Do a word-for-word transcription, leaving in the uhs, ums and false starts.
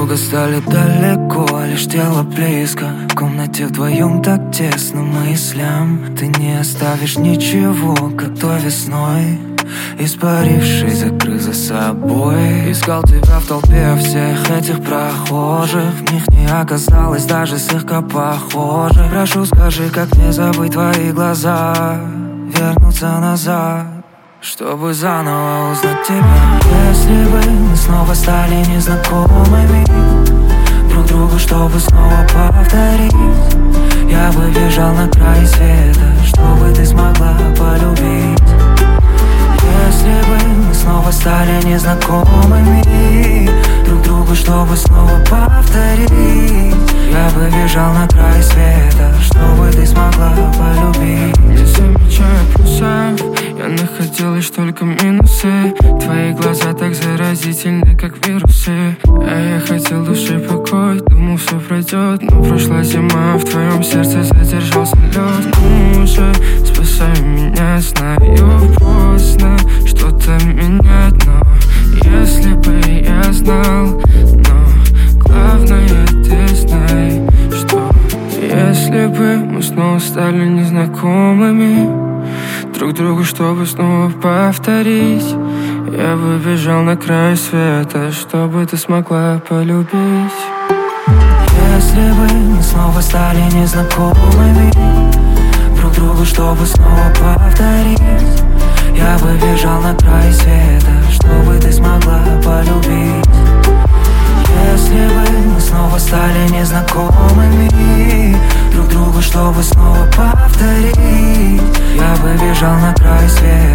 долго стали далеко, лишь тело близко. В комнате вдвоем так тесно мыслям. Ты не оставишь ничего, как той весной, испарившись, закрыв за собой. Искал тебя в толпе всех этих прохожих. В них не оказалось даже слегка похоже. Прошу, скажи, как не забыть твои глаза, вернуться назад, чтобы заново узнать тебя. Если бы мы снова стали незнакомыми друг другу, чтобы снова повторить, я бы бежал на край света, чтобы ты смогла полюбить. Если бы мы снова стали незнакомыми друг другу, чтобы снова повторить, я бы бежал на край света, чтобы ты смогла полюбить. Не замечая плюсов, я находил лишь только минусы. Твои глаза так заразительны, как вирусы. А я хотел души покой, думал, все пройдет. Но прошла зима, в твоем сердце задержался лед. Ну уже спасай меня, знаю, поздно что-то менять. Но если бы я знал, но главное ты знай, что если бы мы снова стали незнакомыми друг другу, чтобы снова повторить, я бы бежал на край света, чтобы ты смогла полюбить. Если бы мы снова стали незнакомыми друг другу, чтобы снова повторить, я бы бежал на край света, чтобы ты смогла полюбить. Если бы мы снова стали незнакомыми друг другу, чтобы снова повторить, я бы бежал на край света.